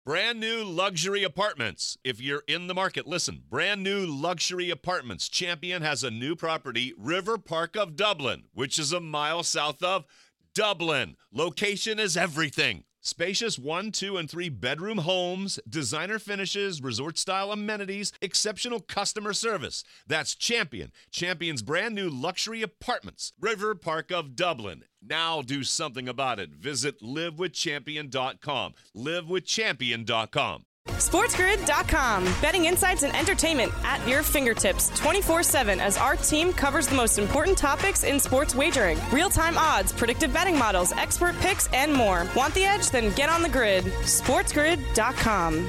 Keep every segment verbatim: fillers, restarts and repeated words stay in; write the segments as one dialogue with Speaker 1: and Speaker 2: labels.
Speaker 1: Brand new luxury apartments. If you're in the market, listen. Brand new luxury apartments. Champion has a new property, River Park of Dublin, which is a mile south of Dublin. Location is everything. Spacious one, two, and three bedroom homes, designer finishes, resort-style amenities, exceptional customer service. That's Champion. Champion's brand new luxury apartments, River Park of Dublin. Now do something about it. Visit live with champion dot com. live with champion dot com.
Speaker 2: SportsGrid dot com. Betting insights and entertainment at your fingertips twenty-four seven as our team covers the most important topics in sports wagering. Real-time odds, predictive betting models, expert picks, and more. Want the edge? Then get on the grid. SportsGrid dot com.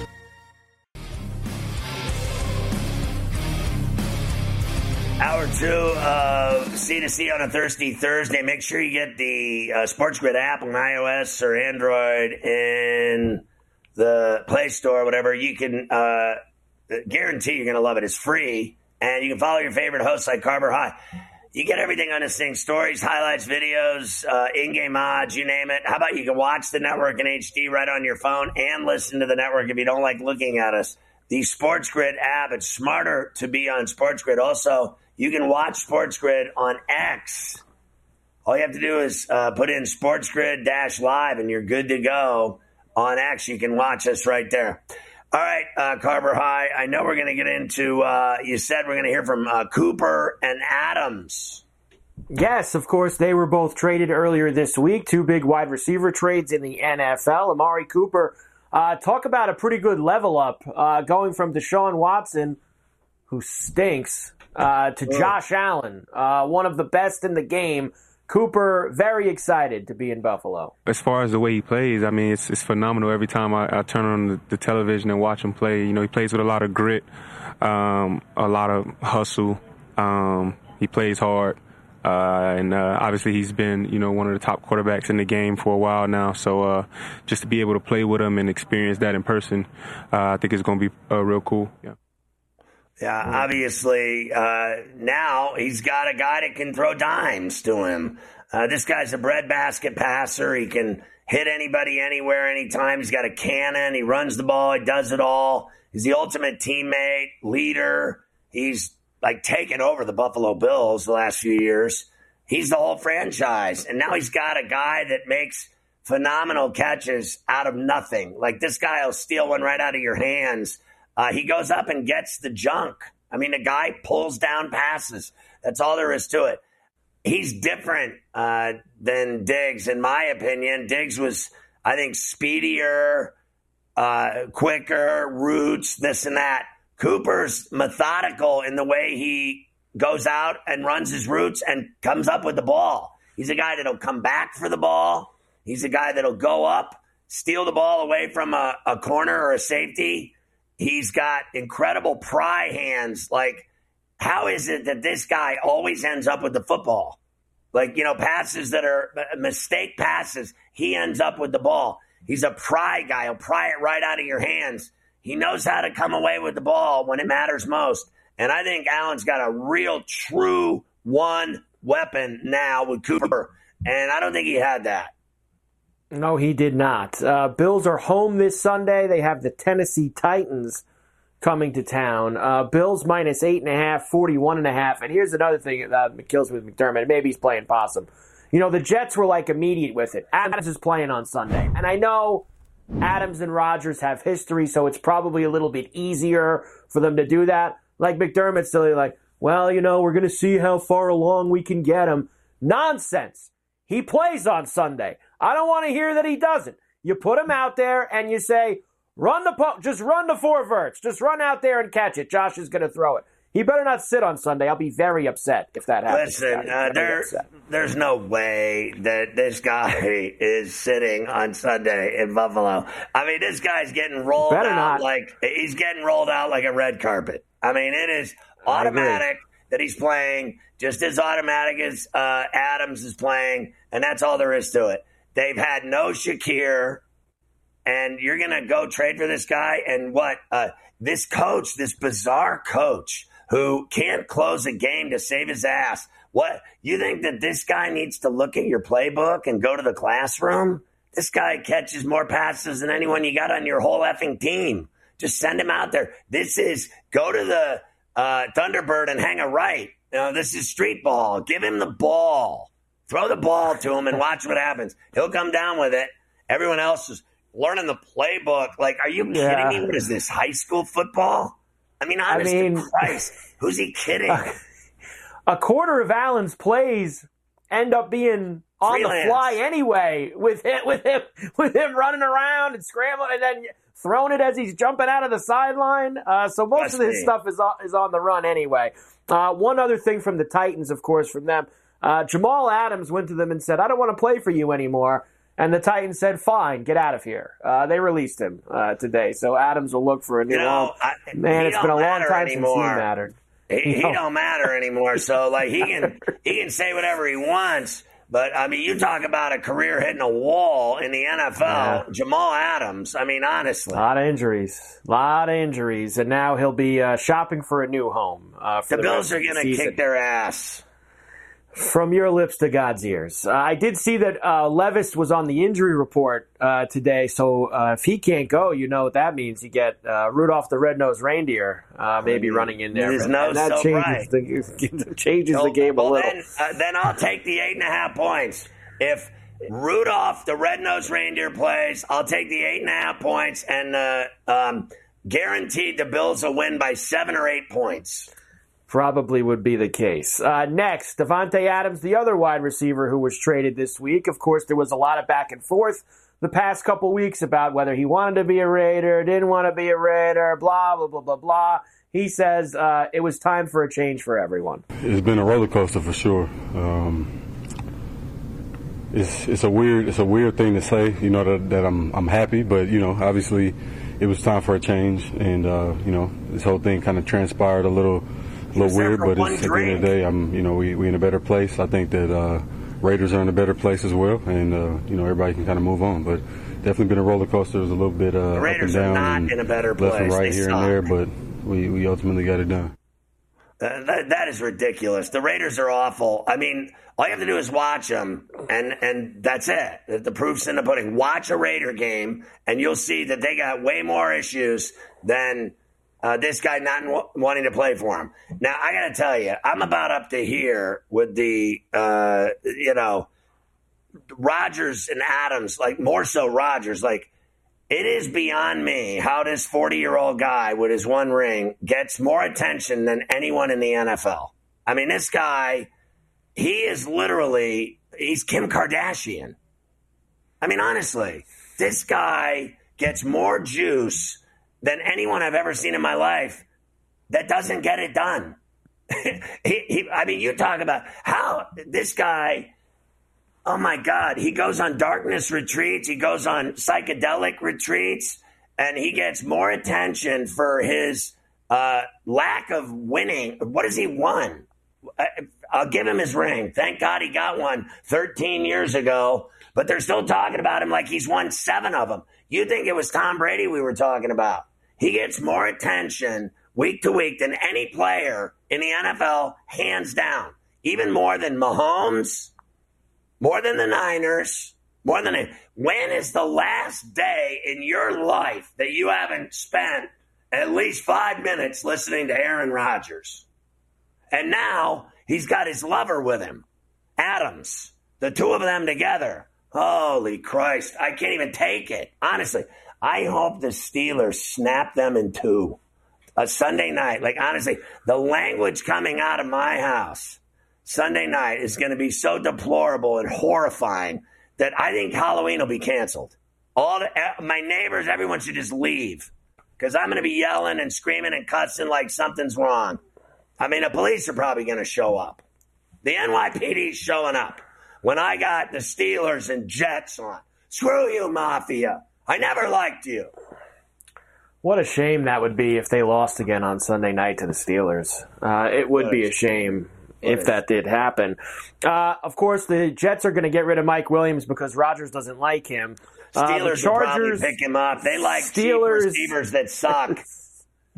Speaker 3: Hour two of C to C on a Thirsty Thursday. Make sure you get the uh, SportsGrid app on iOS or Android in the Play Store, whatever. You can uh, guarantee you're going to love it. It's free, and you can follow your favorite hosts like Carver High. You get everything on this thing: stories, highlights, videos, uh, in-game odds, you name it. How about you can watch the network in H D right on your phone and listen to the network if you don't like looking at us. The SportsGrid app, it's smarter to be on SportsGrid. Also, you can watch SportsGrid on X. All you have to do is uh, put in SportsGrid-Live, and you're good to go. On X, you can watch us right there. All right, uh, Carver High, I know we're going to get into, uh, you said we're going to hear from uh, Cooper and Adams.
Speaker 4: Yes, of course, they were both traded earlier this week. Two big wide receiver trades in the N F L. Amari Cooper, uh, talk about a pretty good level up, uh, going from Deshaun Watson, who stinks, uh, to Josh Allen, uh, one of the best in the game. Cooper, very excited to be in Buffalo.
Speaker 5: As far as the way he plays, I mean, it's, it's phenomenal. Every time I, I turn on the, the television and watch him play, you know, he plays with a lot of grit, um, a lot of hustle. Um, he plays hard. Uh, and uh, obviously he's been, you know, one of the top quarterbacks in the game for a while now. So uh, just to be able to play with him and experience that in person, uh, I think it's going to be uh, real cool. Yeah.
Speaker 3: Yeah, obviously, uh, now he's got a guy that can throw dimes to him. Uh, this guy's a breadbasket passer. He can hit anybody, anywhere, anytime. He's got a cannon. He runs the ball. He does it all. He's the ultimate teammate, leader. He's, like, taken over the Buffalo Bills the last few years. He's the whole franchise. And now he's got a guy that makes phenomenal catches out of nothing. Like, this guy will steal one right out of your hands. Uh, he goes up and gets the junk. I mean, the guy pulls down passes. That's all there is to it. He's different uh, than Diggs, in my opinion. Diggs was, I think, speedier, uh, quicker, routes, this and that. Cooper's methodical in the way he goes out and runs his routes and comes up with the ball. He's a guy that'll come back for the ball. He's a guy that'll go up, steal the ball away from a, a corner or a safety. He's got incredible pry hands. Like, how is it that this guy always ends up with the football? Like, you know, passes that are mistake passes, he ends up with the ball. He's a pry guy. He'll pry it right out of your hands. He knows how to come away with the ball when it matters most. And I think Allen's got a real, true one weapon now with Cooper. And I don't think he had that.
Speaker 4: No, he did not. Uh, Bills are home this Sunday. They have the Tennessee Titans coming to town. Uh, Bills minus eight and a half, forty-one and a half. And here's another thing that kills with McDermott. Maybe he's playing possum. You know, the Jets were like immediate with it. Adams is playing on Sunday. And I know Adams and Rodgers have history, so it's probably a little bit easier for them to do that. Like McDermott's still like, well, you know, we're going to see how far along we can get him. Nonsense. He plays on Sunday. I don't want to hear that he doesn't. You put him out there and you say, run the po- just run the four verts. Just run out there and catch it. Josh is going to throw it. He better not sit on Sunday. I'll be very upset if that happens.
Speaker 3: Listen, uh, there, there's no way that this guy is sitting on Sunday in Buffalo. I mean, this guy's getting rolled
Speaker 4: better
Speaker 3: out
Speaker 4: not.
Speaker 3: like he's getting rolled out like a red carpet. I mean, it is automatic that he's playing, just as automatic as uh, Adams is playing, and that's all there is to it. They've had no Shakir, and you're going to go trade for this guy? And what? Uh, this coach, this bizarre coach who can't close a game to save his ass. What? You think that this guy needs to look at your playbook and go to the classroom? This guy catches more passes than anyone you got on your whole effing team. Just send him out there. This is go to the uh, Thunderbird and hang a right. You know, this is street ball. Give him the ball. Throw the ball to him and watch what happens. He'll come down with it. Everyone else is learning the playbook. Like, are you kidding
Speaker 4: yeah.
Speaker 3: me? What is this, high school football? I mean, honest
Speaker 4: I mean,
Speaker 3: to Christ, who's he kidding?
Speaker 4: Uh, a quarter of Allen's plays end up being on
Speaker 3: Freelance.
Speaker 4: the fly anyway, with him, with him, with him running around and scrambling, and then throwing it as he's jumping out of the sideline. Uh, so most
Speaker 3: Trust
Speaker 4: of his
Speaker 3: me.
Speaker 4: stuff is on, is on the run anyway. Uh, one other thing from the Titans, of course, from them, uh, Jamal Adams went to them and said, "I don't want to play for you anymore." And the Titans said, "Fine, get out of here." Uh, they released him uh, today, so Adams will look for a new
Speaker 3: You know,
Speaker 4: home.
Speaker 3: I,
Speaker 4: Man,
Speaker 3: he
Speaker 4: it's
Speaker 3: don't
Speaker 4: been a long
Speaker 3: matter
Speaker 4: time
Speaker 3: anymore.
Speaker 4: since he mattered.
Speaker 3: He, he
Speaker 4: No.
Speaker 3: don't matter anymore. So like he can he can say whatever he wants. But I mean, you talk about a career hitting a wall in the N F L.
Speaker 4: Yeah.
Speaker 3: Jamal Adams. I mean, honestly,
Speaker 4: A lot of injuries. A lot of injuries. And now he'll be uh, shopping for a new home. Uh, for
Speaker 3: the
Speaker 4: the
Speaker 3: Bills
Speaker 4: rest
Speaker 3: are
Speaker 4: of the
Speaker 3: going to
Speaker 4: season.
Speaker 3: kick their ass.
Speaker 4: From your lips to God's ears. Uh, I did see that uh, Levis was on the injury report uh, today. So uh, if he can't go, you know what that means. You get uh, Rudolph the Red-Nosed Reindeer uh, maybe running in there.
Speaker 3: His
Speaker 4: But-
Speaker 3: nose
Speaker 4: and that
Speaker 3: so
Speaker 4: changes, the, changes the game
Speaker 3: well,
Speaker 4: a little.
Speaker 3: Then, uh, then I'll take the eight and a half points. If Rudolph the Red-Nosed Reindeer plays, I'll take the eight and a half points and uh, um, guaranteed the Bills will win by seven or eight points.
Speaker 4: Probably would be the case. Uh, next, Devontae Adams, the other wide receiver who was traded this week. Of course, there was a lot of back and forth the past couple weeks about whether he wanted to be a Raider, didn't want to be a Raider, blah, blah, blah, blah, blah. He says uh, it was time for a change for everyone.
Speaker 6: It's been a roller coaster for sure. Um, it's it's a weird it's a weird thing to say, you know, that, that I'm I'm happy, but you know, obviously, it was time for a change, and uh, you know, this whole thing kind of transpired a little. A little weird, but it's, at the end of the day, I'm, you know, we we in a better place. I think that uh, Raiders are in a better place as well, and uh, you know, everybody can kind of move on. But definitely been a roller coaster. It was a little bit uh,
Speaker 3: The
Speaker 6: up
Speaker 3: Raiders
Speaker 6: and
Speaker 3: are
Speaker 6: down,
Speaker 3: not
Speaker 6: and
Speaker 3: in a better
Speaker 6: left and
Speaker 3: place.
Speaker 6: right
Speaker 3: They
Speaker 6: here
Speaker 3: suck.
Speaker 6: and there. But we we ultimately got it done.
Speaker 3: Uh, that, that is ridiculous. The Raiders are awful. I mean, all you have to do is watch them, and, and that's it. The proof's in the pudding. Watch a Raider game, and you'll see that they got way more issues than uh, this guy not w- wanting to play for him. Now, I got to tell you, I'm about up to here with the, uh, you know, Rodgers and Adams, like more so Rodgers, like, it is beyond me how this forty-year-old guy with his one ring gets more attention than anyone in the N F L. I mean, this guy, he is literally, he's Kim Kardashian. I mean, honestly, this guy gets more juice than anyone I've ever seen in my life that doesn't get it done. he, he, I mean, you talk about how this guy... Oh, my God. He goes on darkness retreats. He goes on psychedelic retreats. And he gets more attention for his uh, lack of winning. What has he won? I'll give him his ring. Thank God he got one thirteen years ago. But they're still talking about him like he's won seven of them. You think it was Tom Brady we were talking about. He gets more attention week to week than any player in the N F L, hands down. Even more than Mahomes. More than the Niners, more than it. When is the last day in your life that you haven't spent at least five minutes listening to Aaron Rodgers? And now he's got his lover with him, Adams, the two of them together. Holy Christ, I can't even take it. Honestly, I hope the Steelers snap them in two. A Sunday night, like honestly, the language coming out of my house Sunday night is going to be so deplorable and horrifying that I think Halloween will be canceled. All the, my neighbors, everyone should just leave because I'm going to be yelling and screaming and cussing like something's wrong. I mean, the police are probably going to show up. The N Y P D's showing up. When I got the Steelers and Jets on, screw you, Mafia. I never liked you.
Speaker 4: What a shame that would be if they lost again on Sunday night to the Steelers. Uh, it would be a shame. If that did happen. Uh, of course, the Jets are going to get rid of Mike Williams because Rodgers doesn't like him. Uh,
Speaker 3: Steelers
Speaker 4: the
Speaker 3: will probably
Speaker 4: Chargers,
Speaker 3: pick him up. They like
Speaker 4: Steelers,
Speaker 3: cheap receivers that suck.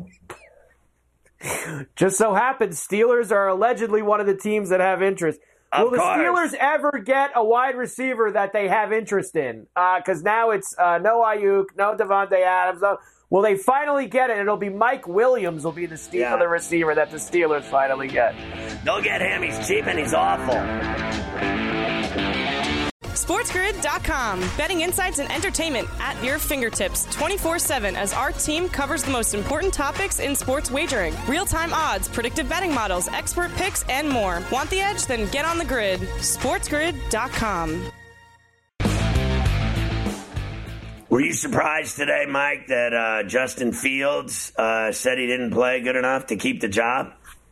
Speaker 4: Just so happens, Steelers are allegedly one of the teams that have interest.
Speaker 3: Of
Speaker 4: Will the
Speaker 3: course.
Speaker 4: Steelers ever get a wide receiver that they have interest in? Because uh, now it's uh, no Ayuk, no Devontae Adams. Uh, will they finally get it? It'll be Mike Williams will be the, Ste- yeah. the receiver that the Steelers finally get.
Speaker 3: They'll get him. He's cheap and he's awful.
Speaker 2: SportsGrid dot com. Betting insights and entertainment at your fingertips twenty-four seven as our team covers the most important topics in sports wagering. Real-time odds, predictive betting models, expert picks, and more. Want the edge? Then get on the grid. SportsGrid dot com.
Speaker 3: Were you surprised today, Mike, that uh, Justin Fields uh, said he didn't play good enough to keep the job?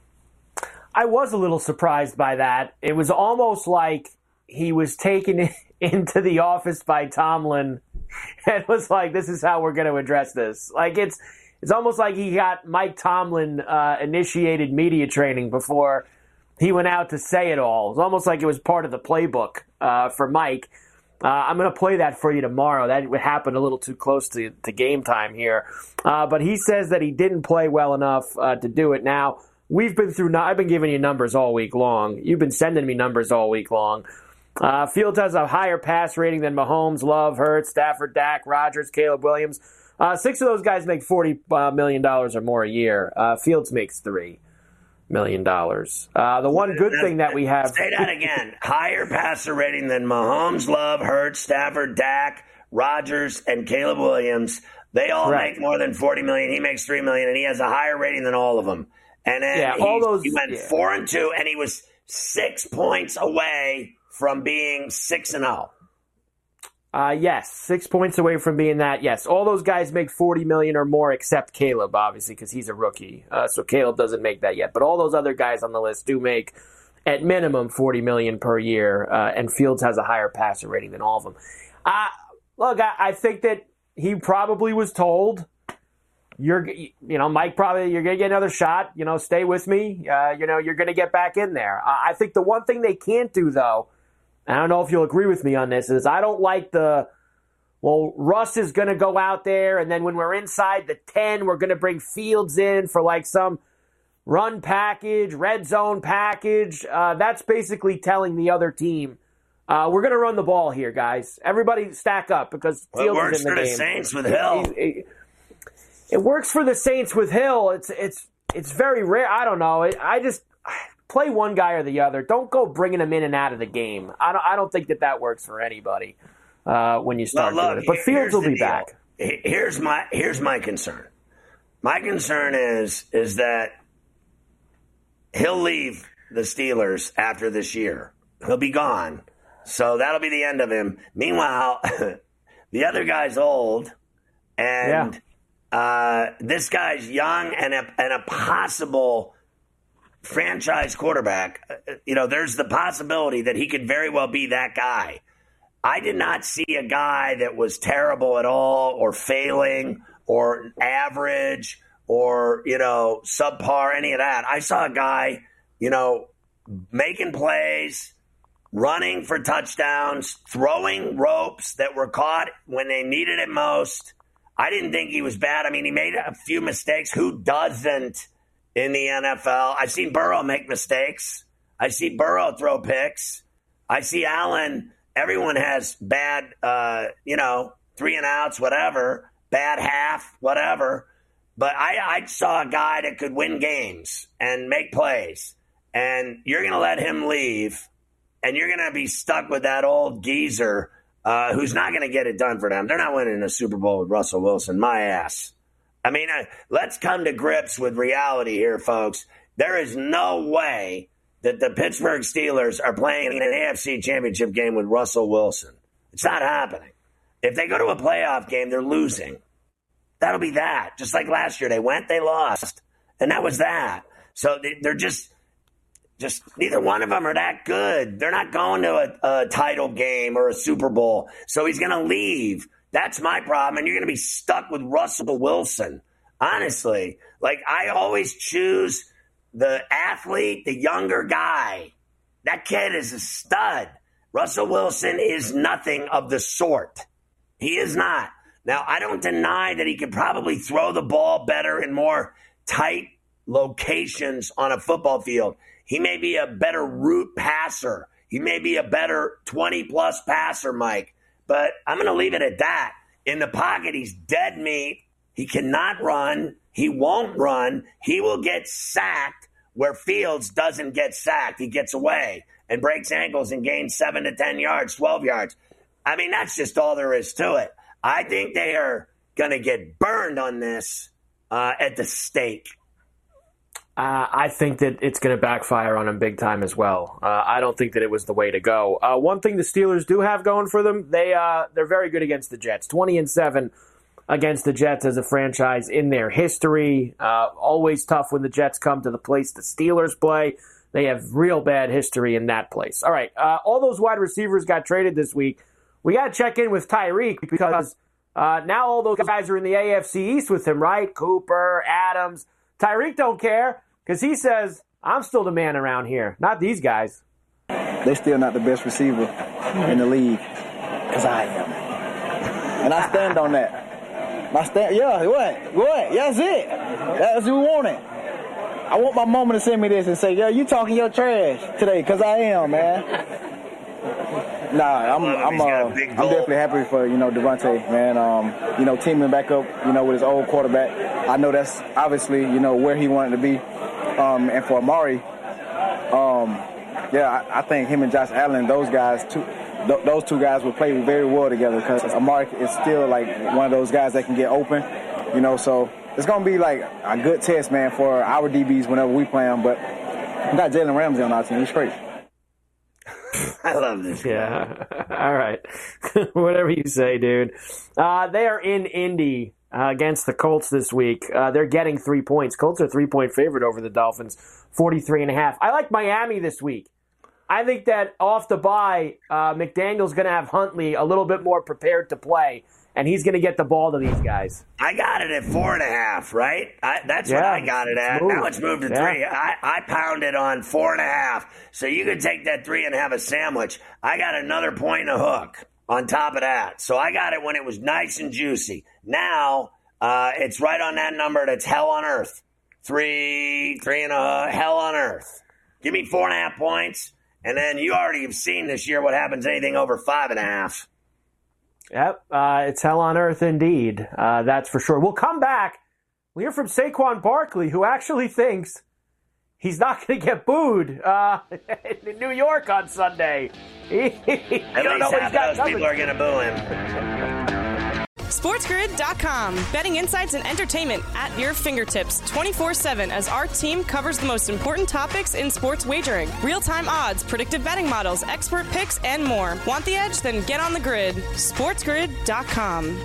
Speaker 4: I was a little surprised by that. It was almost like he was taken into the office by Tomlin and was like, this is how we're going to address this. Like, it's it's almost like he got Mike Tomlin uh, initiated media training before he went out to say it all. It's almost like it was part of the playbook uh, for Mike. Uh, I'm going to play that for you tomorrow. That would happen a little too close to, to game time here. Uh, but he says that he didn't play well enough uh, to do it. Now, we've been through, I've been giving you numbers all week long. You've been sending me numbers all week long. Uh, Fields has a higher pass rating than Mahomes, Love, Hurts, Stafford, Dak, Rodgers, Caleb Williams. Uh, six of those guys make forty million dollars or more a year. Uh, Fields makes three million dollars. Uh, the one good thing that we have...
Speaker 3: Say that again. Higher passer rating than Mahomes, Love, Hurts, Stafford, Dak, Rodgers, and Caleb Williams. They all
Speaker 4: Correct.
Speaker 3: make more than forty million dollars. He makes three million dollars, and he has a higher rating than all of them. And then
Speaker 4: yeah, all those,
Speaker 3: he went
Speaker 4: yeah.
Speaker 3: four and two, and he was six points away from being six and zero.
Speaker 4: Uh, yes, six points away from being that. Yes, all those guys make forty million dollars or more, except Caleb, obviously, because he's a rookie. Uh, so Caleb doesn't make that yet. But all those other guys on the list do make, at minimum, forty million dollars per year. Uh, and Fields has a higher passer rating than all of them. Uh, look, I, I think that he probably was told, "You're, you know, Mike, probably you're gonna get another shot. You know, stay with me. Uh, you know, you're gonna get back in there." Uh, I think the one thing they can't do, though. I don't know if you'll agree with me on this, is I don't like the, well, Russ is going to go out there, and then when we're inside the ten, we're going to bring Fields in for like some run package, red zone package. Uh, that's basically telling the other team, uh, we're going to run the ball here, guys. Everybody stack up because
Speaker 3: well,
Speaker 4: Fields
Speaker 3: it works
Speaker 4: is in the
Speaker 3: for
Speaker 4: game.
Speaker 3: the Saints with Hill.
Speaker 4: It, it, it works for the Saints with Hill. It's it's it's very rare. I don't know. It, I just... Play one guy or the other. Don't go bringing them in and out of the game. I don't, I don't think that that works for anybody uh, when you start
Speaker 3: well, look,
Speaker 4: doing it. But Fields will be
Speaker 3: deal.
Speaker 4: back.
Speaker 3: Here's my here's my concern. My concern is is that he'll leave the Steelers after this year. He'll be gone. So that'll be the end of him. Meanwhile, the other guy's old, and yeah. uh, this guy's young and a, and a possible franchise quarterback. You know, there's the possibility that he could very well be that guy. I did not see a guy that was terrible at all or failing or average or, you know, subpar, any of that. I saw a guy, you know, making plays, running for touchdowns, throwing ropes that were caught when they needed it most. I didn't think he was bad. I mean, he made a few mistakes. Who doesn't? In the N F L, I've seen Burrow make mistakes. I see Burrow throw picks. I see Allen. Everyone has bad, uh, you know, three and outs, whatever, bad half, whatever. But I, I saw a guy that could win games and make plays. And you're going to let him leave, and you're going to be stuck with that old geezer uh, who's not going to get it done for them. They're not winning a Super Bowl with Russell Wilson. My ass. I mean, uh, let's come to grips with reality here, folks. There is no way that the Pittsburgh Steelers are playing in an A F C championship game with Russell Wilson. It's not happening. If they go to a playoff game, they're losing. That'll be that. Just like last year. They went, they lost. And that was that. So they're just, just neither one of them are that good. They're not going to a, a title game or a Super Bowl. So he's going to leave. That's my problem, and you're going to be stuck with Russell Wilson. Honestly, like I always choose the athlete, the younger guy. That kid is a stud. Russell Wilson is nothing of the sort. He is not. Now, I don't deny that he could probably throw the ball better in more tight locations on a football field. He may be a better route passer. He may be a better twenty-plus passer, Mike, but I'm going to leave it at that. In the pocket, he's dead meat. He cannot run. He won't run. He will get sacked where Fields doesn't get sacked. He gets away and breaks ankles and gains seven to ten yards, twelve yards. I mean, that's just all there is to it. I think they are going to get burned on this uh, at the stake.
Speaker 4: Uh, I think that it's going to backfire on them big time as well. Uh, I don't think that it was the way to go. Uh, one thing the Steelers do have going for them, they, uh, they're very good against the Jets. twenty and seven against the Jets as a franchise in their history. Uh, always tough when the Jets come to the place the Steelers play. They have real bad history in that place. All right, uh, all those wide receivers got traded this week. We got to check in with Tyreek because uh, now all those guys are in the A F C East with him, right? Cooper, Adams. Tyreek don't care because he says, I'm still the man around here, not these guys.
Speaker 7: They're still not the best receiver in the league because I am. And I stand on that. I stand, yeah, what? What? Yeah, that's it. That's who we want it. I want my mama to send me this and say, yo, you talking your trash today because I am, man. Nah, I'm I'm uh, I'm definitely happy for, you know, Devontae, man. Um, you know, teaming back up, you know, with his old quarterback. I know that's obviously, you know, where he wanted to be. Um, and for Amari, um, yeah, I, I think him and Josh Allen, those guys, two, th- those two guys will play very well together because Amari is still like one of those guys that can get open, you know. So it's gonna be like a good test, man, for our D Bs whenever we play them. But we got Jalen Ramsey on our team. He's great.
Speaker 3: I love this guy.
Speaker 4: Yeah. All right. Whatever you say, dude. Uh, they are in Indy uh, against the Colts this week. Uh, they're getting three points. Colts are three-point favorite over the Dolphins, forty-three and a half. I like Miami this week. I think that off the bye, uh, McDaniel's going to have Huntley a little bit more prepared to play, and he's going to get the ball to these guys.
Speaker 3: I got it at four and a half, right? I, that's yeah, what I got it at. Now it's moved to yeah. three. I, I pounded on four and a half, so you could take that three and have a sandwich. I got another point and a hook on top of that. So I got it when it was nice and juicy. Now uh, it's right on that number that's hell on earth. Three, three and a hell on earth. Give me four and a half points, and then you already have seen this year what happens anything over five and a half.
Speaker 4: Yep, uh, it's hell on earth indeed. Uh, that's for sure. We'll come back. We hear from Saquon Barkley, who actually thinks he's not going to get booed uh, in New York on Sunday. He,
Speaker 3: At least half of those people are going to boo him.
Speaker 2: SportsGrid dot com. Betting insights and entertainment at your fingertips twenty-four seven as our team covers the most important topics in sports wagering. Real-time odds, predictive betting models, expert picks, and more. Want the edge? Then get on the grid. SportsGrid dot com.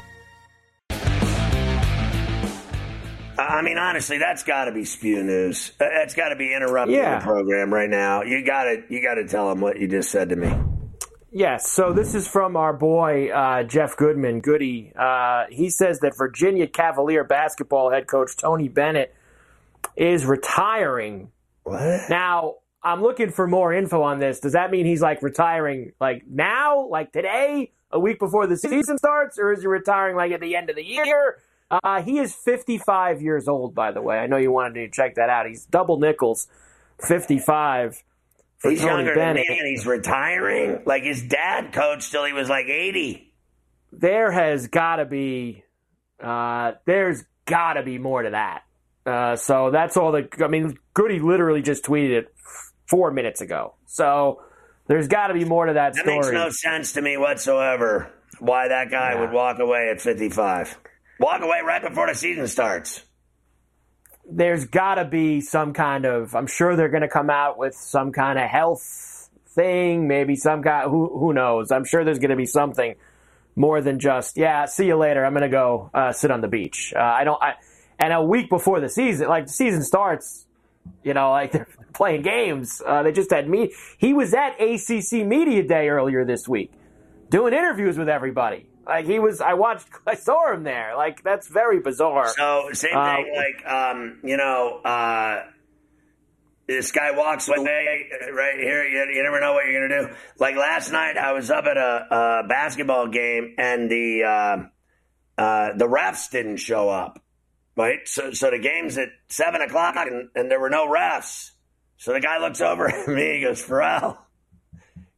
Speaker 3: I mean, honestly, that's got to be spew news. That's got to be interrupting yeah. the program right now. You got to you got to tell them what you just said to me.
Speaker 4: Yes, so this is from our boy, uh, Jeff Goodman, Goody. Uh, he says that Virginia Cavalier basketball head coach Tony Bennett is retiring.
Speaker 3: What?
Speaker 4: Now, I'm looking for more info on this. Does that mean he's, like, retiring, like, now, like today, a week before the season starts, or is he retiring, like, at the end of the year? Uh, he is fifty-five years old, by the way. I know you wanted to check that out. He's double nickels, fifty-five.
Speaker 3: He's Tony younger Bennett. than me, and he's retiring? Like, his dad coached till he was like eighty.
Speaker 4: There has got to be, uh, there's got to be more to that. Uh, so that's all the, I mean, Goody literally just tweeted it four minutes ago. So there's got to be more to that,
Speaker 3: that
Speaker 4: story.
Speaker 3: That makes no sense to me whatsoever, why that guy yeah. would walk away at fifty-five. Walk away right before the season starts.
Speaker 4: There's got to be some kind of, I'm sure they're going to come out with some kind of health thing, maybe some kind, who who knows. I'm sure there's going to be something more than just, yeah, see you later, I'm going to go uh, sit on the beach. Uh, I don't, I, and a week before the season, like the season starts, you know, like they're playing games. Uh, they just had me. He was at A C C Media Day earlier this week doing interviews with everybody. Like, he was, I watched, I saw him there. Like, that's very bizarre.
Speaker 3: So, same
Speaker 4: uh,
Speaker 3: thing, like, um, you know, uh, this guy walks away right here. You, you never know what you're going to do. Like, last night, I was up at a, a basketball game, and the uh, uh, the refs didn't show up, right? So, so the game's at seven o'clock, and, and there were no refs. So the guy looks over at me, he goes, Pharrell,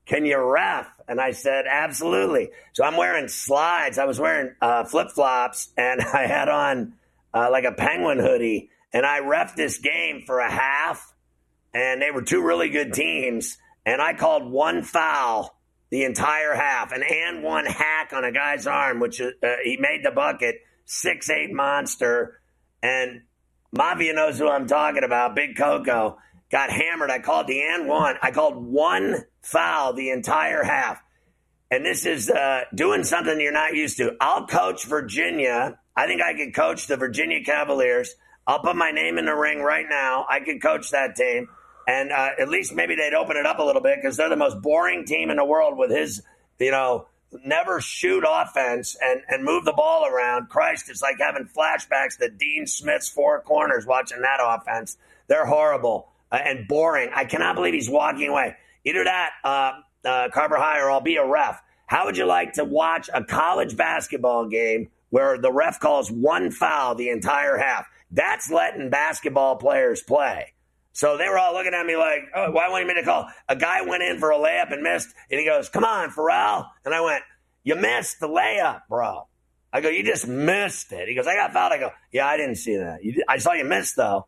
Speaker 3: can you ref? And I said, absolutely. So I'm wearing slides. I was wearing uh, flip-flops, and I had on uh, like a Penguin hoodie, and I reffed this game for a half, and they were two really good teams, and I called one foul the entire half, an and one hack on a guy's arm, which uh, he made the bucket, six eight monster, and Mafia knows who I'm talking about, Big Coco, got hammered. I called the and one. I called one foul the entire half. And this is uh, doing something you're not used to. I'll coach Virginia. I think I could coach the Virginia Cavaliers. I'll put my name in the ring right now. I could coach that team. And uh, at least maybe they'd open it up a little bit because they're the most boring team in the world with his, you know, never shoot offense and, and move the ball around. Christ, it's like having flashbacks to Dean Smith's four corners watching that offense. They're horrible uh, and boring. I cannot believe he's walking away. Either that, uh, uh, Carver High, or I'll be a ref. How would you like to watch a college basketball game where the ref calls one foul the entire half? That's letting basketball players play. So they were all looking at me like, oh, why want you me to call? A guy went in for a layup and missed, and he goes, come on, Pharrell. And I went, you missed the layup, bro. I go, you just missed it. He goes, I got fouled. I go, yeah, I didn't see that. You, I saw you miss, though.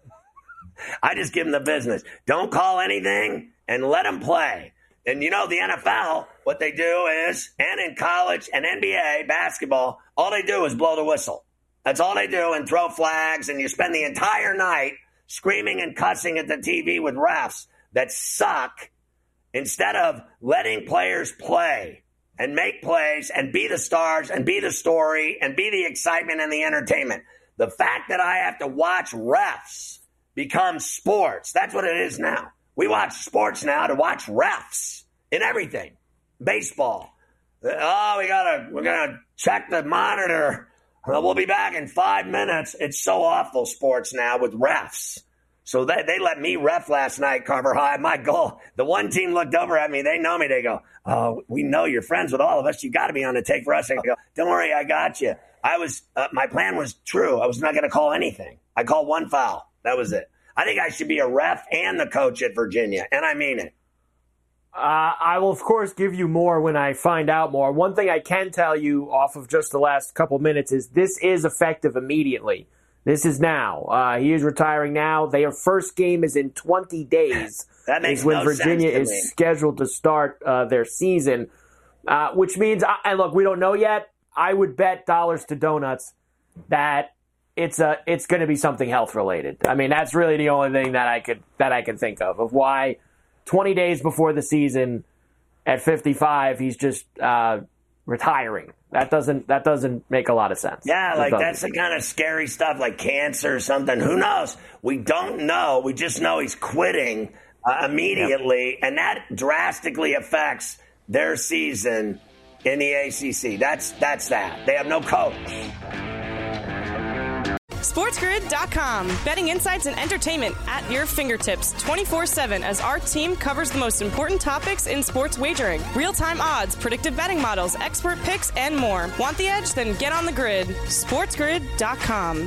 Speaker 3: I just give him the business. Don't call anything and let him play. And, you know, the N F L, what they do is, and in college and N B A basketball, all they do is blow the whistle. That's all they do, and throw flags, and you spend the entire night screaming and cussing at the T V with refs that suck instead of letting players play and make plays and be the stars and be the story and be the excitement and the entertainment. The fact that I have to watch refs become sports, that's what it is now. We watch sports now to watch refs in everything. Baseball. Oh, we gotta, we're going to check the monitor. We'll be back in five minutes. It's so awful, sports now, with refs. So they, they let me ref last night, Carver High. My goal, the one team looked over at me. They know me. They go, oh, we know you're friends with all of us. You got to be on the take for us. I go, don't worry, I got you. I was, uh, my plan was true. I was not going to call anything. I called one foul. That was it. I think I should be a ref and the coach at Virginia, and I mean it.
Speaker 4: Uh, I will, of course, give you more when I find out more. One thing I can tell you off of just the last couple minutes is this is effective immediately. This is now. Uh, he is retiring now. Their first game is in twenty days.
Speaker 3: That makes
Speaker 4: is when
Speaker 3: no
Speaker 4: Virginia
Speaker 3: sense to
Speaker 4: is
Speaker 3: me.
Speaker 4: scheduled to start uh, their season, uh, which means, and look, we don't know yet. I would bet dollars to donuts that it's a it's going to be something health related. I mean, that's really the only thing that I could that I can think of of why twenty days before the season at fifty-five he's just uh, retiring. That doesn't that doesn't make a lot of sense.
Speaker 3: Yeah, like that's the kind of scary stuff, like cancer or something. Who knows? We don't know. We just know he's quitting uh, immediately, yep. And that drastically affects their season in the A C C. That's that's that. They have no coach.
Speaker 2: SportsGrid dot com. Betting insights and entertainment at your fingertips twenty-four seven as our team covers the most important topics in sports wagering. Real-time odds, predictive betting models, expert picks, and more. Want the edge? Then get on the grid. SportsGrid dot com.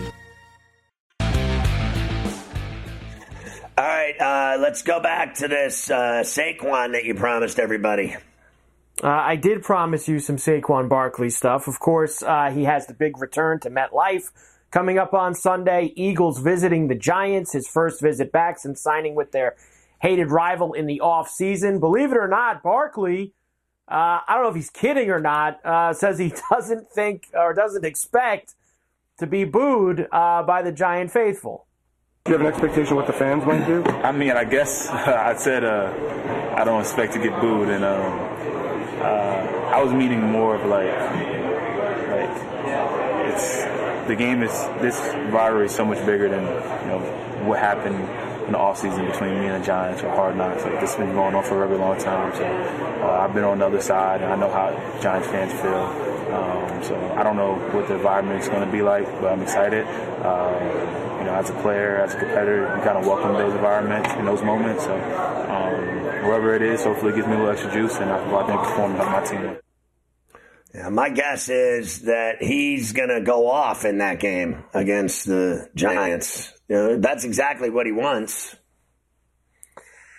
Speaker 3: All right, uh, let's go back to this uh, Saquon that you promised everybody.
Speaker 4: Uh, I did promise you some Saquon Barkley stuff. Of course, uh, he has the big return to MetLife coming up on Sunday. Eagles visiting the Giants, his first visit back since signing with their hated rival in the offseason. Believe it or not, Barkley, uh, I don't know if he's kidding or not, uh, says he doesn't think or doesn't expect to be booed uh, by the Giant faithful.
Speaker 8: Do you have an expectation what the fans might do?
Speaker 9: I mean, I guess I said uh, I don't expect to get booed, and um, uh, I was meaning more of like, like it's the game is this rivalry is so much bigger than you know what happened in the offseason between me and the Giants or Hard Knocks. Like this has been going on for a very long time. So uh, I've been on the other side, and I know how Giants fans feel. Um, so I don't know what the environment is going to be like, but I'm excited. Uh, you know, as a player, as a competitor, you kind of welcome those environments and those moments. So um, wherever it is, hopefully it gives me a little extra juice, and I can go out there and perform and help my team.
Speaker 3: Yeah, my guess is that he's going to go off in that game against the Giants. You know, that's exactly what he wants.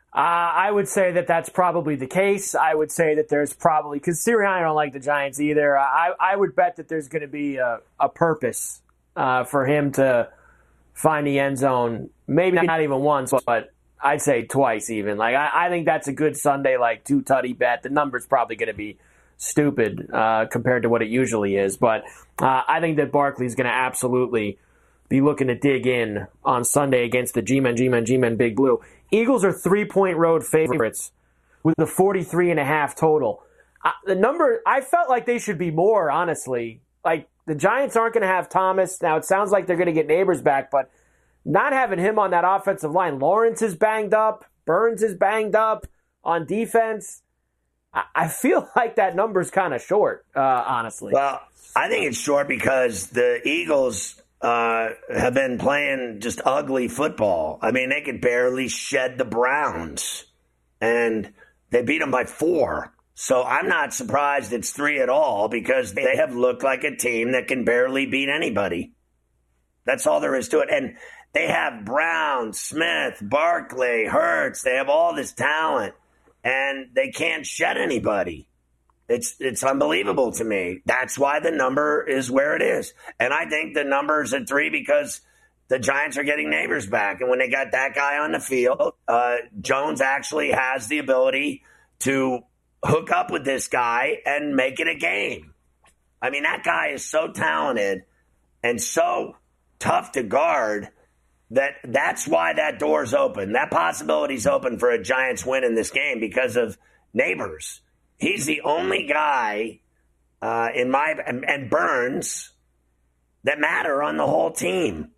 Speaker 4: Uh, I would say that that's probably the case. I would say that there's probably, because Sirianni don't like the Giants either, I, I would bet that there's going to be a, a purpose uh, for him to find the end zone, maybe not even once, but I'd say twice even. Like I, I think that's a good Sunday, like two-tutty bet. The number's probably going to be stupid uh, compared to what it usually is, but uh, I think that Barkley's going to absolutely be looking to dig in on Sunday against the G-Men, G-Men, G-Men, Big Blue. Eagles are three-point road favorites with a forty-three and a half total. Uh, the number, I felt like they should be more, honestly. Like, the Giants aren't going to have Thomas. Now, it sounds like they're going to get Neighbors back, but not having him on that offensive line. Lawrence is banged up. Burns is banged up on defense. I, I feel like that number's kind of short, uh, honestly.
Speaker 3: Well, I think it's short because the Eagles uh, have been playing just ugly football. I mean, they could barely shed the Browns, and they beat them by four. So I'm not surprised it's three at all because they have looked like a team that can barely beat anybody. That's all there is to it. And they have Brown, Smith, Barkley, Hurts. They have all this talent, and they can't shed anybody. It's it's unbelievable to me. That's why the number is where it is. And I think the number is at three because the Giants are getting Neighbors back. And when they got that guy on the field, uh, Jones actually has the ability to hook up with this guy and make it a game. I mean, that guy is so talented and so tough to guard that that's why that door's open. That possibility's open for a Giants win in this game because of Neighbors. He's the only guy uh, in my and, and Burns that matter on the whole team.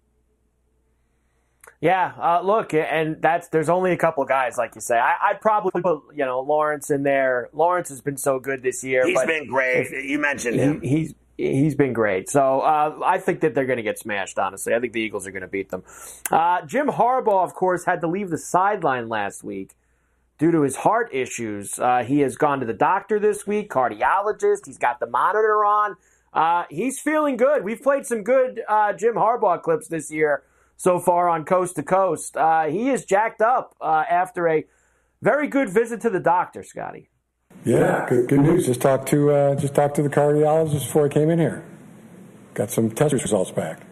Speaker 4: Yeah, uh, look, and that's there's only a couple guys, like you say. I, I'd probably put you know Lawrence in there. Lawrence has been so good this year.
Speaker 3: He's
Speaker 4: but
Speaker 3: been great.
Speaker 4: If,
Speaker 3: you mentioned
Speaker 4: he,
Speaker 3: him.
Speaker 4: He's he's been great. So uh, I think that they're going to get smashed. Honestly, I think the Eagles are going to beat them. Uh, Jim Harbaugh, of course, had to leave the sideline last week due to his heart issues. Uh, he has gone to the doctor this week, cardiologist. He's got the monitor on. Uh, he's feeling good. We've played some good uh, Jim Harbaugh clips this year so far on Coast to Coast. Uh, he is jacked up uh, after a very good visit to the doctor, Scotty.
Speaker 10: Yeah, good, good news. Just talked to uh, just talked to the cardiologist before I came in here. Got some test results back.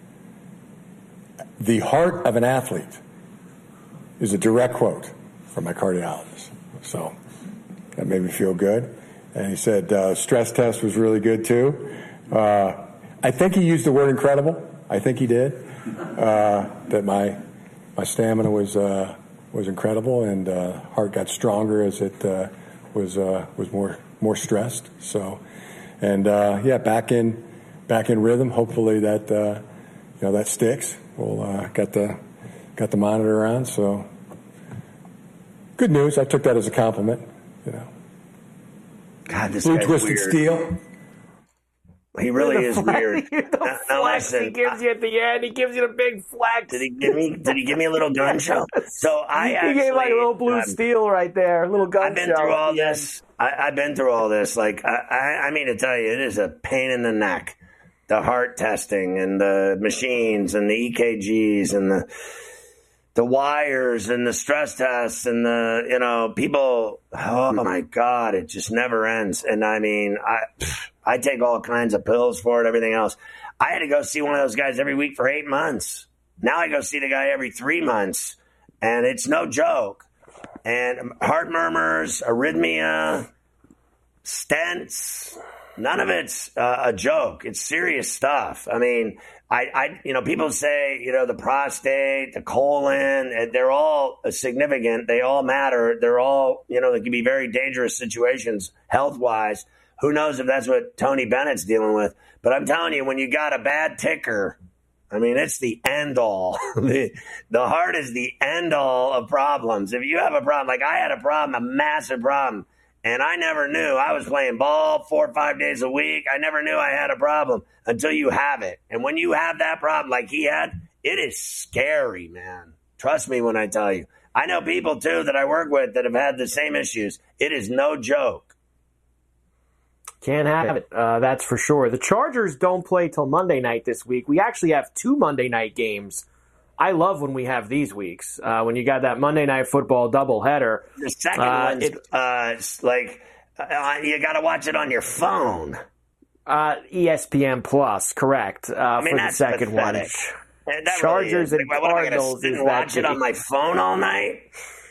Speaker 10: The heart of an athlete is a direct quote from my cardiologist. So that made me feel good. And he said uh, stress test was really good too. Uh, I think he used the word incredible. I think he did. Uh, that my my stamina was uh, was incredible, and uh, heart got stronger as it uh, was uh, was more more stressed. So, and uh, yeah, back in back in rhythm. Hopefully that uh, you know that sticks. We'll uh, got the got the monitor around. So good news. I took that as a compliment. You know,
Speaker 3: God, this
Speaker 10: Blue
Speaker 3: guy's
Speaker 10: Twisted
Speaker 3: weird.
Speaker 10: Steel.
Speaker 3: He really is
Speaker 4: flag,
Speaker 3: weird.
Speaker 4: The
Speaker 3: Now, now
Speaker 4: flex
Speaker 3: listen,
Speaker 4: he gives you at the end. He gives you the big flex.
Speaker 3: Did he give me? Did he give me a little gun show? So I
Speaker 4: he
Speaker 3: actually
Speaker 4: gave like a little blue
Speaker 3: um,
Speaker 4: steel right there, a little gun
Speaker 3: I've been
Speaker 4: show
Speaker 3: through
Speaker 4: at
Speaker 3: all
Speaker 4: the end.
Speaker 3: this. I, I've been through all this. Like I, I, I mean to tell you, it is a pain in the neck. The heart testing and the machines and the E K Gs and the the wires and the stress tests and the you know people. Oh my God, it just never ends. And I mean, I I take all kinds of pills for it, everything else. I had to go see one of those guys every week for eight months. Now I go see the guy every three months, and it's no joke. And heart murmurs, arrhythmia, stents, none of it's uh, a joke. It's serious stuff. I mean, I, I, you know, people say, you know, the prostate, the colon, they're all significant. They all matter. They're all, you know, they can be very dangerous situations health-wise. Who knows if that's what Tony Bennett's dealing with. But I'm telling you, when you got a bad ticker, I mean, it's the end all. the, the heart is the end all of problems. If you have a problem, like I had a problem, a massive problem, and I never knew. I was playing ball four or five days a week. I never knew I had a problem until you have it. And when you have that problem like he had, it is scary, man. Trust me when I tell you. I know people, too, that I work with that have had the same issues. It is no joke.
Speaker 4: Can't have it. Uh, that's for sure. The Chargers don't play till Monday night this week. We actually have two Monday night games I love when we have these weeks, uh, when you got that Monday Night Football doubleheader.
Speaker 3: The second
Speaker 4: uh,
Speaker 3: one's
Speaker 4: it,
Speaker 3: uh, like uh, you got to watch it on your phone.
Speaker 4: Uh, E S P N Plus, correct, uh,
Speaker 3: I mean,
Speaker 4: for the second
Speaker 3: pathetic.
Speaker 4: one.
Speaker 3: That
Speaker 4: Chargers
Speaker 3: really
Speaker 4: and
Speaker 3: like, what,
Speaker 4: Cardinals.
Speaker 3: Am I
Speaker 4: is
Speaker 3: gonna watch
Speaker 4: that
Speaker 3: it on my phone all night?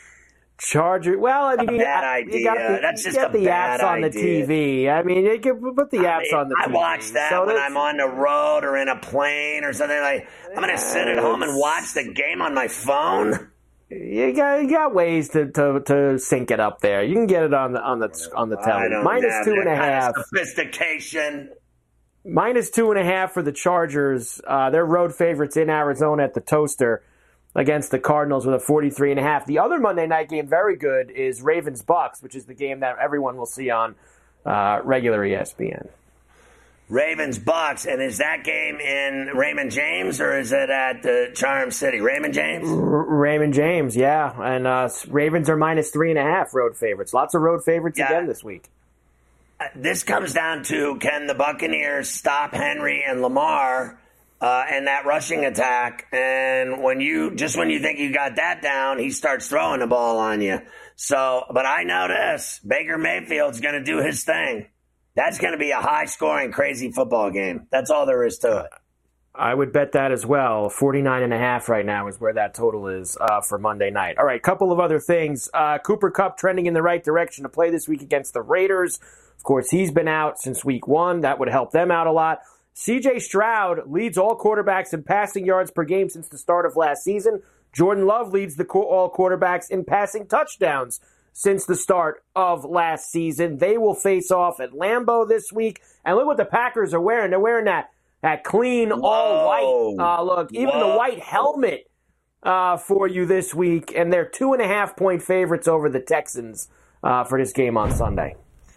Speaker 4: Charger. Well, I mean,
Speaker 3: a
Speaker 4: you,
Speaker 3: bad
Speaker 4: you got
Speaker 3: idea.
Speaker 4: the,
Speaker 3: That's
Speaker 4: you
Speaker 3: just
Speaker 4: get
Speaker 3: a
Speaker 4: the
Speaker 3: bad
Speaker 4: apps on the
Speaker 3: idea.
Speaker 4: T V. I mean, you can put the apps
Speaker 3: I mean,
Speaker 4: on the T V.
Speaker 3: I watch that
Speaker 4: so
Speaker 3: when I'm on the road or in a plane or something. Like I'm going to sit at home and watch the game on my phone.
Speaker 4: You got you got ways to, to, to sync it up there. You can get it on the on the on the
Speaker 3: I
Speaker 4: television.
Speaker 3: don't
Speaker 4: Minus
Speaker 3: have
Speaker 4: two
Speaker 3: that
Speaker 4: and a
Speaker 3: kind
Speaker 4: half.
Speaker 3: of sophistication.
Speaker 4: Minus two and a half for the Chargers. Uh, they're road favorites in Arizona at the Toaster against the Cardinals with a forty-three and a half. The other Monday night game, very good, is Ravens Bucks, which is the game that everyone will see on uh, regular E S P N.
Speaker 3: Ravens Bucks, and is that game in Raymond James or is it at uh, Charm City? Raymond James.
Speaker 4: R- Raymond James, yeah, and uh, Ravens are minus three and a half road favorites. Lots of road favorites
Speaker 3: yeah.
Speaker 4: again this week.
Speaker 3: Uh, this comes down to can the Buccaneers stop Henry and Lamar uh, and that rushing attack? And when you just when you think you got that down, he starts throwing the ball on you. So, but I know this: Baker Mayfield's going to do his thing. That's going to be a high-scoring, crazy football game. That's all there is to it.
Speaker 4: I would bet that as well. forty-nine and a half right now is where that total is uh, for Monday night. All right, couple of other things. Uh, Cooper Kupp trending in the right direction to play this week against the Raiders. Of course, he's been out since week one. That would help them out a lot. C J Stroud leads all quarterbacks in passing yards per game since the start of last season. Jordan Love leads the co- all quarterbacks in passing touchdowns since the start of last season. They will face off at Lambeau this week. And look what the Packers are wearing. They're wearing that, that clean,
Speaker 3: Whoa.
Speaker 4: all white uh, look. Even
Speaker 3: Whoa.
Speaker 4: the white helmet uh, for you this week. And they're two and a half point favorites over the Texans uh, for this game on Sunday.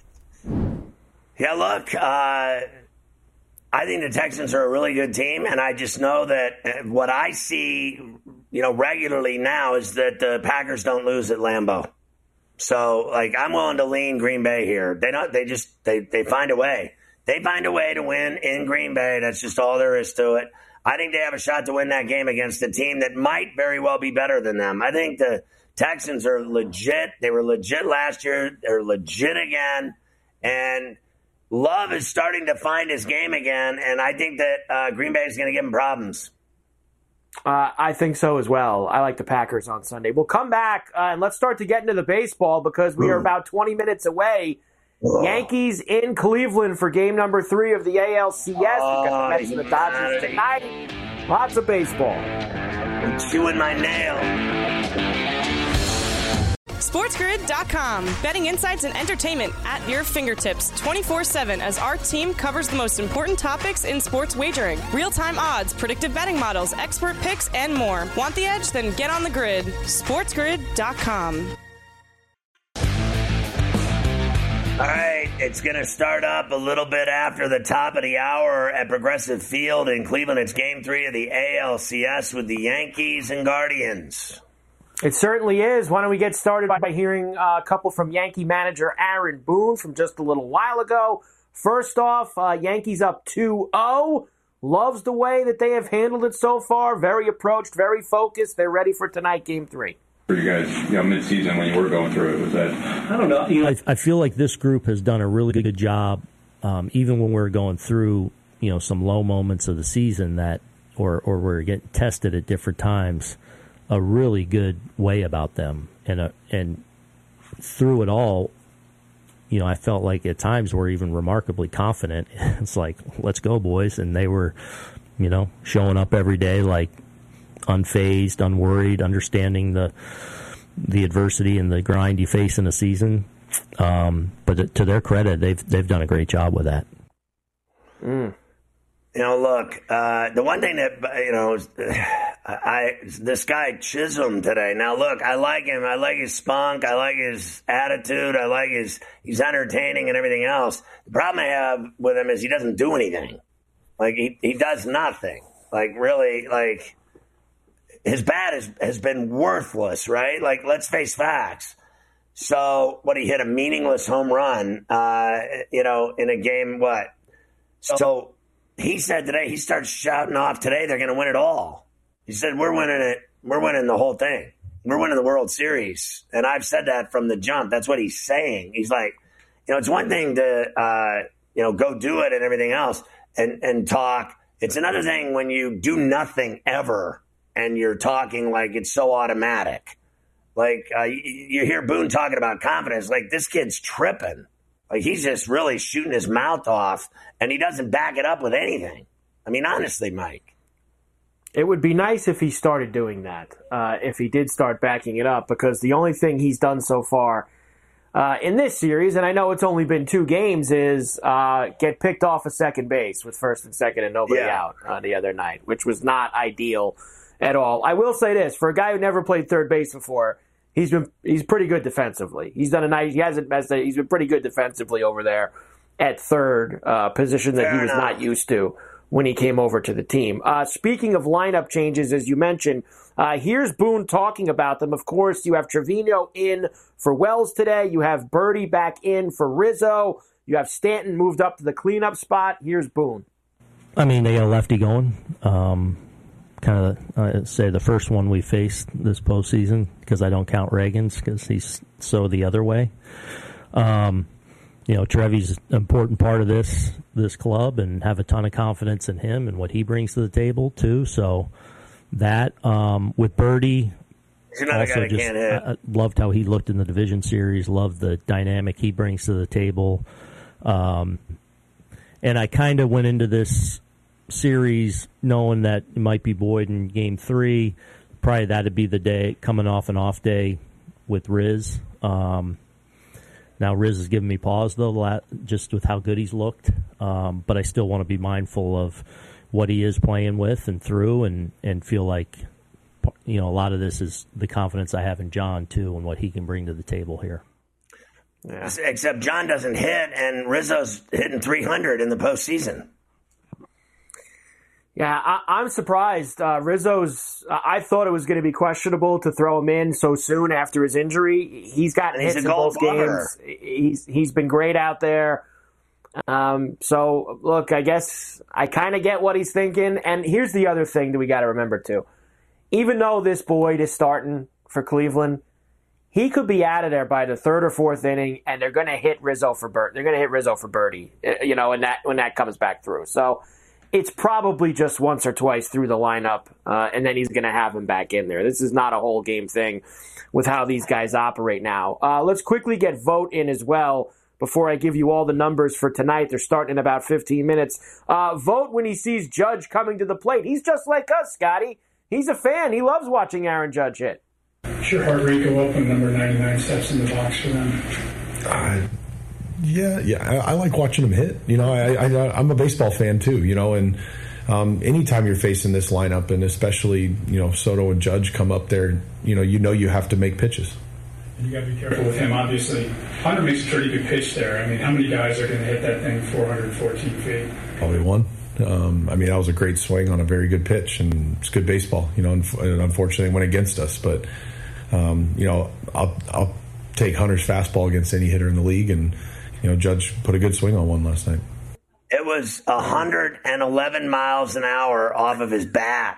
Speaker 3: Yeah, look, uh, I think the Texans are a really good team, and I just know that what I see, you know, regularly now is that the Packers don't lose at Lambeau. So, like, I'm willing to lean Green Bay here. They don't. They just they they find a way. They find a way to win in Green Bay. That's just all there is to it. I think they have a shot to win that game against a team that might very well be better than them. I think the Texans are legit. They were legit last year. They're legit again. And Love is starting to find his game again. And I think that uh, Green Bay is going to give him problems.
Speaker 4: Uh, I think so as well. I like the Packers on Sunday. We'll come back uh, and let's start to get into the baseball because we are about twenty minutes away. Ugh. Yankees in Cleveland for game number three of the A L C S. Oh, We've got the Mets and the Dodgers tonight. Lots of baseball.
Speaker 3: I'm chewing my nail.
Speaker 2: SportsGrid dot com. Betting insights and entertainment at your fingertips twenty-four seven as our team covers the most important topics in sports wagering. Real-time odds, predictive betting models, expert picks, and more. Want the edge? Then get on the grid. SportsGrid dot com.
Speaker 3: All right, it's going to start up a little bit after the top of the hour at Progressive Field in Cleveland. It's game three of the A L C S with the Yankees and Guardians.
Speaker 4: It certainly is. Why don't we get started by hearing a couple from Yankee manager Aaron Boone from just a little while ago. First off, uh, Yankees up two oh. Loves the way that they have handled it so far. Very approached, very focused. They're ready for tonight, game three.
Speaker 11: For you guys, you know, mid-season when you were going through it, was that?
Speaker 12: I don't know. You know, I, I feel like this group has done a really good job, um, even when we're going through, you know, some low moments of the season that, or or we're getting tested at different times. A really good way about them, and a, and through it all, you know, I felt like at times we're even remarkably confident. It's like, let's go, boys, and they were, you know, showing up every day like unfazed, unworried, understanding the the adversity and the grind you face in a season. Um, but to their credit, they've they've done a great job with that.
Speaker 3: Mm. You know, look, uh, the one thing that, you know, I, this guy Chisholm today. Now, look, I like him. I like his spunk. I like his attitude. I like his, he's entertaining and everything else. The problem I have with him is he doesn't do anything. Like, he, he does nothing. Like, really, like, his bat has, has been worthless, right? Like, let's face facts. So, what, he hit a meaningless home run, uh, you know, in a game, what? So, he said today, he starts shouting off today, they're going to win it all. He said, we're winning it. We're winning the whole thing. We're winning the World Series. And I've said that from the jump. That's what he's saying. He's like, you know, it's one thing to, uh, you know, go do it and everything else and, and talk. It's another thing when you do nothing ever and you're talking like it's so automatic. Like uh, you, you hear Boone talking about confidence. Like this kid's tripping. Like he's just really shooting his mouth off and he doesn't back it up with anything. I mean, honestly, Mike.
Speaker 4: It would be nice if he started doing that, uh, if he did start backing it up, because the only thing he's done so far uh, in this series, and I know it's only been two games, is uh, get picked off of second base with first and second and nobody
Speaker 3: yeah.
Speaker 4: out uh, the other night, which was not ideal at all. I will say this, for a guy who never played third base before, he's been he's pretty good defensively. He's done a nice, he hasn't messed it, he's been pretty good defensively over there at third, uh, position that Fair he was enough. not used to when he came over to the team. Uh, speaking of lineup changes, as you mentioned, uh, here's Boone talking about them. Of course, you have Trevino in for Wells today. You have Birdie back in for Rizzo. You have Stanton moved up to the cleanup spot. Here's Boone.
Speaker 12: I mean, they got a lefty going. Um, kind of, I'd say the first one we faced this postseason, because I don't count Reagan's because he's so the other way. Um, You know, Trevi's an important part of this this club and have a ton of confidence in him and what he brings to the table, too. So that, um, with Birdie,
Speaker 3: He's another guy that can't hit.
Speaker 12: I loved how he looked in the division series, loved the dynamic he brings to the table. Um, and I kind of went into this series knowing that it might be Boyd in game three. Probably that'd be the day, coming off an off day with Riz. Um Now, Riz has given me pause, though, just with how good he's looked. Um, but I still want to be mindful of what he is playing with and through and, and feel like, you know, a lot of this is the confidence I have in John, too, and what he can bring to the table here.
Speaker 3: Yeah. Except John doesn't hit, and Rizzo's hitting three hundred in the postseason.
Speaker 4: Yeah, I, I'm surprised. Uh, Rizzo's, uh, I thought it was going to be questionable to throw him in so soon after his injury. He's gotten hits in both games. He's He's been great out there. Um, so, look, I guess I kind of get what he's thinking. And here's the other thing that we got to remember, too. Even though this Boyd is starting for Cleveland, he could be out of there by the third or fourth inning, and they're going to hit Rizzo for Bert. They're going to hit Rizzo for Birdie, you know, and that when that comes back through. So it's probably just once or twice through the lineup, uh, and then he's going to have him back in there. This is not a whole game thing with how these guys operate now. Uh, let's quickly get Vogt in as well before I give you all the numbers for tonight. They're starting in about fifteen minutes. Uh, Vogt, when he sees Judge coming to the plate, he's just like us, Scotty. He's a fan. He loves watching Aaron Judge hit.
Speaker 13: Your heart rate go up when number ninety-nine steps in the box for them?
Speaker 14: Uh, yeah, yeah. I, I like watching them hit. You know, I, I, I'm a baseball fan too, you know, and um, anytime you're facing this lineup, and especially, you know, Soto and Judge come up there, you know, you know you have to make pitches.
Speaker 13: And you got to be careful with him, obviously. Hunter makes a pretty good pitch there. I mean, how many guys are going to hit that thing four hundred fourteen feet?
Speaker 14: Probably one. Um, I mean, that was a great swing on a very good pitch, and it's good baseball, you know, and, and unfortunately it went against us. But, um, you know, I'll, I'll take Hunter's fastball against any hitter in the league, and, you know, Judge put a good swing on one last night.
Speaker 3: It was one hundred eleven miles an hour off of his bat.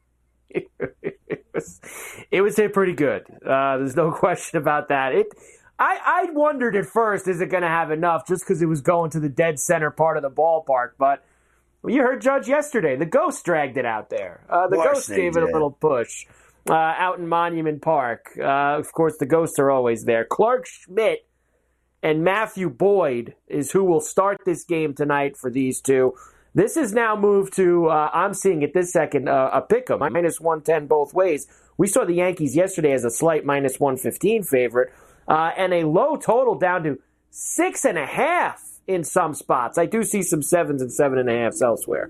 Speaker 4: it, was, it was hit pretty good. Uh, there's no question about that. It. I, I wondered at first, is it going to have enough, just because it was going to the dead center part of the ballpark, but well, you heard Judge yesterday. The Ghost dragged it out there. Uh, the Ghost gave did. it a little push uh, out in Monument Park. Uh, of course, the Ghosts are always there. Clark Schmidt and Matthew Boyd is who will start this game tonight for these two. This has now moved to, uh, I'm seeing it this second, uh, a pick'em, minus one ten both ways. We saw the Yankees yesterday as a slight minus one fifteen favorite, uh, and a low total down to six and a half. In some spots. I do see some sevens and seven and a halves elsewhere.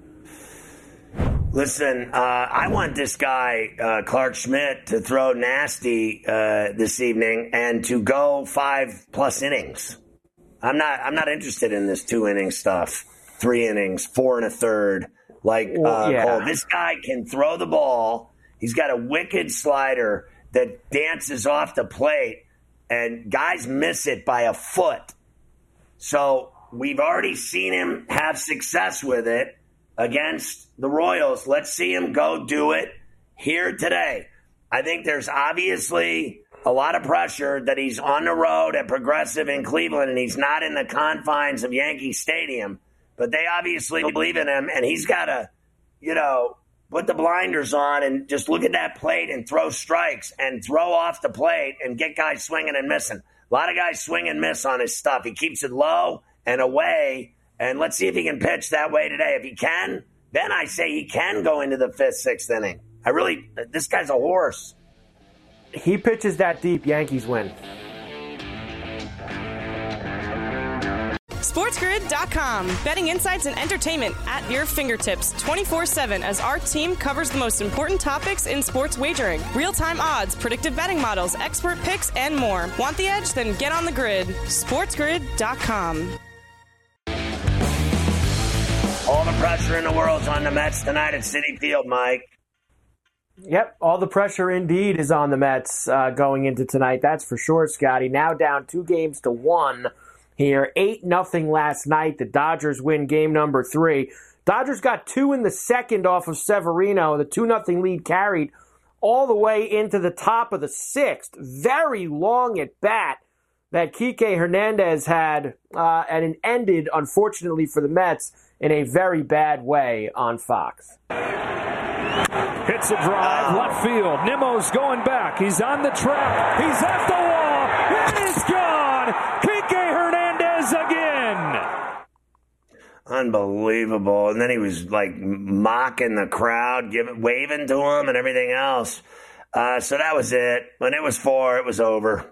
Speaker 3: Listen, uh, I want this guy, uh, Clark Schmidt, to throw nasty uh, this evening and to go five plus innings. I'm not I'm not interested in this two inning stuff. Three innings, four and a third. Like uh, yeah. Cole. This guy can throw the ball. He's got a wicked slider that dances off the plate, and guys miss it by a foot. So we've already seen him have success with it against the Royals. Let's see him go do it here today. I think there's obviously a lot of pressure that he's on the road at Progressive in Cleveland and he's not in the confines of Yankee Stadium. But they obviously believe in him, and he's got to, you know, put the blinders on and just look at that plate and throw strikes and throw off the plate and get guys swinging and missing. A lot of guys swing and miss on his stuff. He keeps it low and away, and let's see if he can pitch that way today. If he can, then I say he can go into the fifth, sixth inning. I really, this guy's a horse.
Speaker 4: He pitches that deep, Yankees win.
Speaker 2: SportsGrid dot com. Betting insights and entertainment at your fingertips twenty-four seven as our team covers the most important topics in sports wagering. Real-time odds, predictive betting models, expert picks, and more. Want the edge? Then get on the grid. SportsGrid dot com.
Speaker 3: All the pressure in the world's on the Mets tonight at Citi Field, Mike.
Speaker 4: Yep, all the pressure indeed is on the Mets uh, going into tonight. That's for sure, Scotty. Now down two games to one here. eight nothing last night. The Dodgers win game number three. Dodgers got two in the second off of Severino. The two nothing lead carried all the way into the top of the sixth. Very long at bat that Kike Hernandez had, uh, and it ended, unfortunately for the Mets, in a very bad way on Fox.
Speaker 15: Hits a drive, left field. Nimmo's going back. He's on the track. He's at the wall. It is gone. Kike Hernandez again.
Speaker 3: Unbelievable. And then he was like mocking the crowd, giving, waving to him and everything else. Uh, so that was it. When it was four, it was over.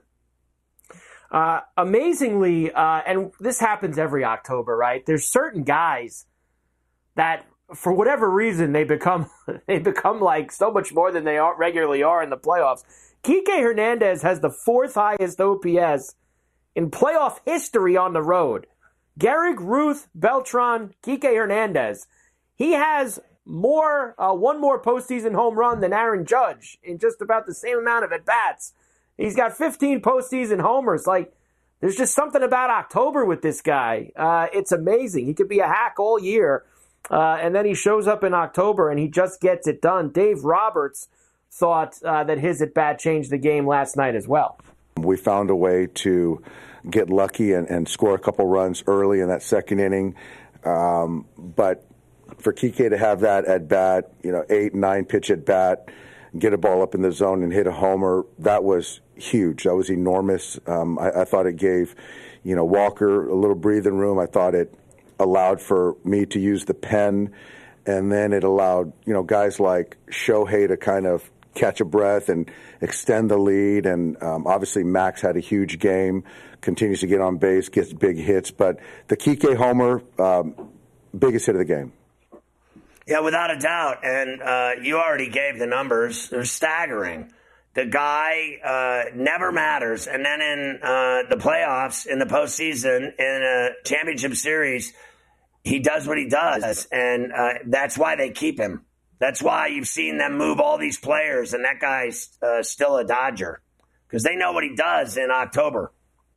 Speaker 4: Uh, amazingly, uh, and this happens every October, right? There's certain guys that, for whatever reason, they become they become like so much more than they are, regularly are in the playoffs. Kike Hernandez has the fourth highest O P S in playoff history on the road. Gehrig, Ruth, Beltran, Kike Hernandez. He has more, uh, one more postseason home run than Aaron Judge in just about the same amount of at-bats. He's got fifteen postseason homers. Like, there's just something about October with this guy. Uh, it's amazing. He could be a hack all year. Uh, and then he shows up in October and he just gets it done. Dave Roberts thought uh, that his at-bat changed the game last night as well.
Speaker 16: We found a way to get lucky and, and score a couple runs early in that second inning. Um, but for Kike to have that at-bat, you know, eight, nine pitch at-bat, get a ball up in the zone and hit a homer, that was huge. That was enormous. Um, I, I thought it gave, you know, Walker a little breathing room. I thought it allowed for me to use the pen, and then it allowed, you know, guys like Shohei to kind of catch a breath and extend the lead. And um, obviously Max had a huge game, continues to get on base, gets big hits. But the Kike homer, um, biggest hit of the game.
Speaker 3: Yeah, without a doubt. And uh, you already gave the numbers. They're staggering. The guy uh, never matters. And then in uh, the playoffs, in the postseason, in a championship series, he does what he does. And uh, that's why they keep him. That's why you've seen them move all these players, and that guy's uh, still a Dodger. Because they know what he does in October.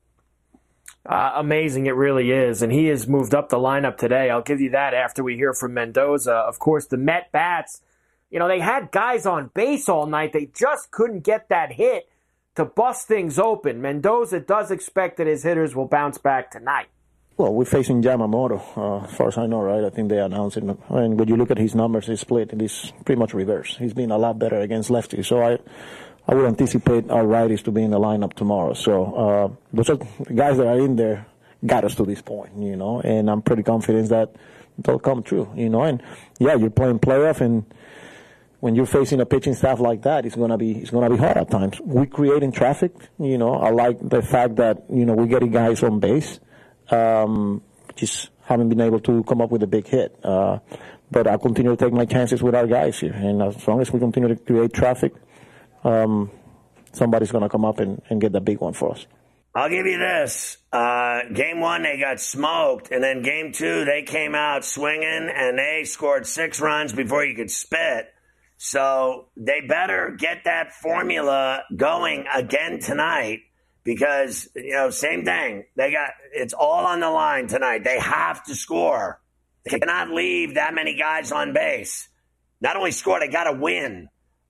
Speaker 4: Uh, amazing, it really is. And he has moved up the lineup today. I'll give you that after we hear from Mendoza. Of course, the Met bats, you know, they had guys on base all night. They just couldn't get that hit to bust things open. Mendoza does expect that his hitters will bounce back tonight.
Speaker 17: Well, we're facing Yamamoto, uh, as far as I know, right? I think they announced it. And when you look at his numbers, his split, it is pretty much reverse. He's been a lot better against lefties. So I I would anticipate our righties to be in the lineup tomorrow. So uh, those are the guys that are in there got us to this point, you know, and I'm pretty confident that they'll come true, you know. And, yeah, you're playing playoff, and when you're facing a pitching staff like that, it's gonna be it's gonna be hard at times. We're creating traffic, you know. I like the fact that, you know, we're getting guys on base. Um, just haven't been able to come up with a big hit. Uh, but I'll continue to take my chances with our guys here. And as long as we continue to create traffic, um, somebody's going to come up and, and get the big one for us.
Speaker 3: I'll give you this. Uh, game one, they got smoked. And then game two, they came out swinging, and they scored six runs before you could spit. So they better get that formula going again tonight. Because, you know, same thing. They got it's all on the line tonight. They have to score. They cannot leave that many guys on base. Not only score, they got to win.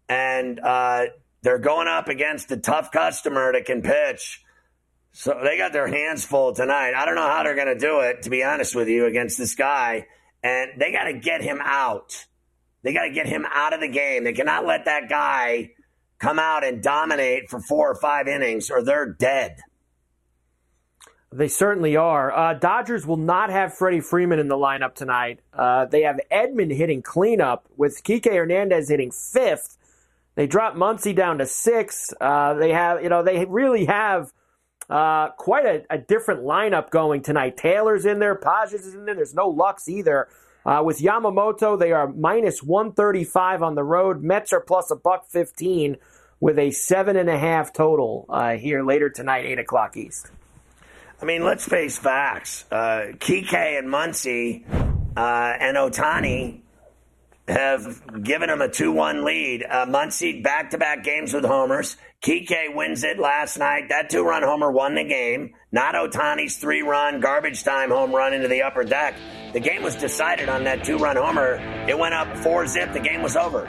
Speaker 3: and uh, they're going up against a tough customer that can pitch. So they got their hands full tonight. I don't know how they're going to do it, to be honest with you, against this guy. And they got to get him out. They got to get him out of the game. They cannot let that guy come out and dominate for four or five innings, or they're dead.
Speaker 4: They certainly are. Uh, Dodgers will not have Freddie Freeman in the lineup tonight. Uh, they have Edman hitting cleanup with Kike Hernandez hitting fifth. They dropped Muncy down to sixth. Uh, they have, you know, they really have uh, quite a, a different lineup going tonight. Taylor's in there, Pages is in there. There's no Lux either. Uh, with Yamamoto, they are minus one thirty-five on the road. Mets are plus a buck fifteen with a seven and a half total uh, here later tonight, eight o'clock East.
Speaker 3: I mean, let's face facts. Uh, Kike and Muncy uh, and Ohtani have given him a two one lead. Uh, Muncy back-to-back games with homers. Kike wins it last night. That two-run homer won the game. Not Ohtani's three-run garbage time home run into the upper deck. The game was decided on that two-run homer. It went up four zip. The game was over.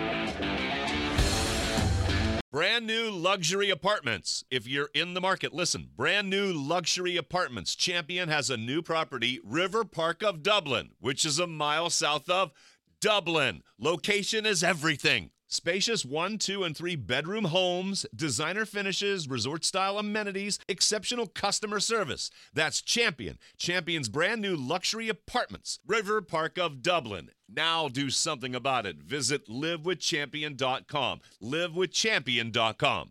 Speaker 1: Brand new luxury apartments. If you're in the market, listen. Brand new luxury apartments. Champion has a new property, River Park of Dublin, which is a mile south of Dublin. Location is everything. Spacious one, two, and three bedroom homes, designer finishes, resort-style amenities, exceptional customer service. That's Champion. Champion's brand new luxury apartments, River Park of Dublin. Now do something about it. Visit live with champion dot com. live with champion dot com.